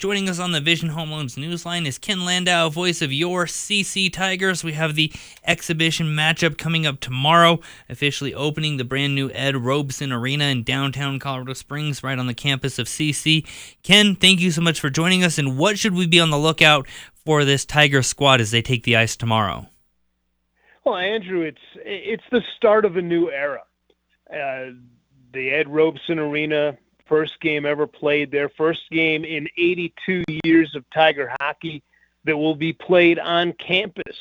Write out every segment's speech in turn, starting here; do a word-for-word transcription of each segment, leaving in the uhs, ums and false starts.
Joining us on the Vision Home Loans Newsline is Ken Landau, voice of your C C Tigers. We have the exhibition matchup coming up tomorrow, officially opening the brand new Ed Robeson Arena in downtown Colorado Springs, right on the campus of C C. Ken, thank you so much for joining us, and what should we be on the lookout for this Tiger squad as they take the ice tomorrow? Well, Andrew, it's it's the start of a new era. Uh, the Ed Robeson Arena, first game ever played there, first game in eighty-two years of Tiger hockey that will be played on campus.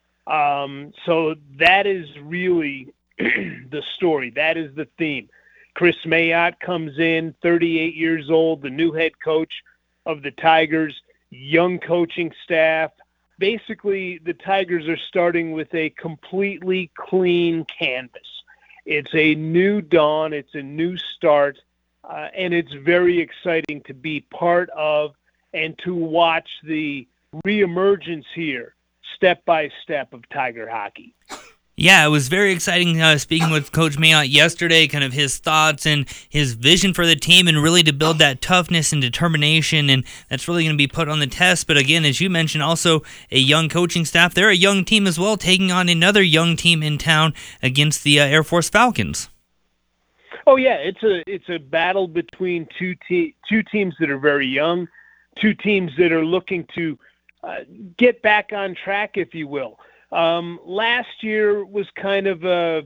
Um, so that is really the story. That is the theme. Chris Mayotte comes in, thirty-eight years old, the new head coach of the Tigers, young coaching staff. Basically, the Tigers are starting with a completely clean canvas. It's a new dawn. It's a new start. Uh, and it's very exciting to be part of and to watch the reemergence here, step by step, of Tiger hockey. Yeah, it was very exciting uh, speaking with Coach Mayotte yesterday, kind of his thoughts and his vision for the team, and really to build that toughness and determination, and that's really going to be put on the test. But again, as you mentioned, also a young coaching staff. They're a young team as well, taking on another young team in town against the uh, Air Force Falcons. Oh yeah, it's a it's a battle between two te- two teams that are very young, two teams that are looking to uh, get back on track, if you will. Um, last year was kind of a,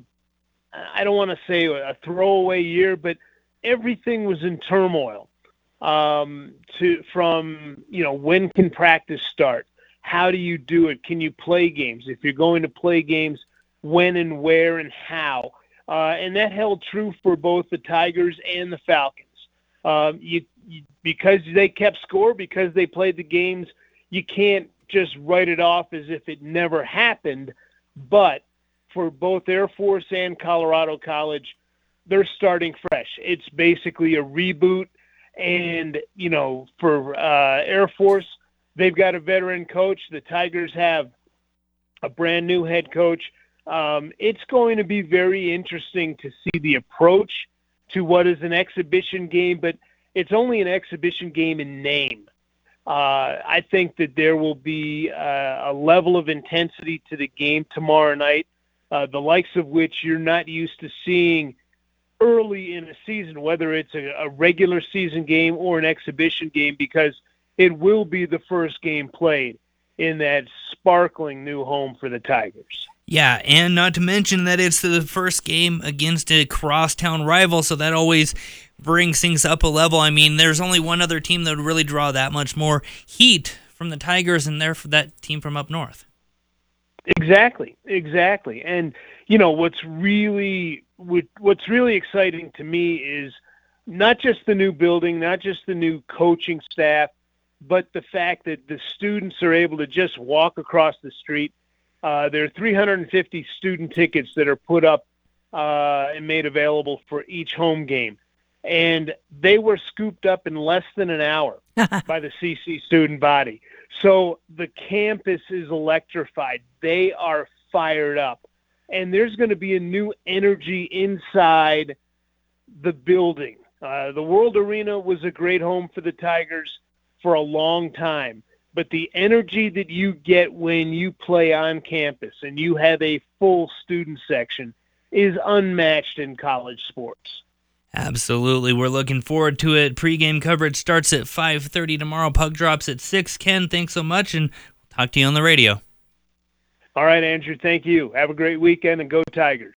I don't want to say a throwaway year, but everything was in turmoil. Um, to from you know when can practice start? How do you do it? Can you play games? If you're going to play games, when and where and how? Uh, and that held true for both the Tigers and the Falcons. Um, you, you because they kept score, because they played the games, you can't just write it off as if it never happened. But for both Air Force and Colorado College, they're starting fresh. It's basically a reboot. And, you know, for uh, Air Force, they've got a veteran coach. The Tigers have a brand new head coach. Um, it's going to be very interesting to see the approach to what is an exhibition game, but it's only an exhibition game in name. Uh, I think that there will be uh, a level of intensity to the game tomorrow night, uh, the likes of which you're not used to seeing early in a season, whether it's a, a regular season game or an exhibition game, because it will be the first game played in that sparkling new home for the Tigers. Yeah, and not to mention that it's the first game against a crosstown rival, so that always brings things up a level. I mean, there's only one other team that would really draw that much more heat from the Tigers, and they're that team from up north. Exactly, exactly. And, you know, what's really what's really exciting to me is not just the new building, not just the new coaching staff, but the fact that the students are able to just walk across the street. Uh, there are three hundred fifty student tickets that are put up uh, and made available for each home game. And they were scooped up in less than an hour by the C C student body. So the campus is electrified. They are fired up. And there's going to be a new energy inside the building. Uh, the World Arena was a great home for the Tigers for a long time. But the energy that you get when you play on campus and you have a full student section is unmatched in college sports. Absolutely. We're looking forward to it. Pre-game coverage starts at five thirty tomorrow. Puck drops at six. Ken, thanks so much, and talk to you on the radio. All right, Andrew, thank you. Have a great weekend, and go Tigers.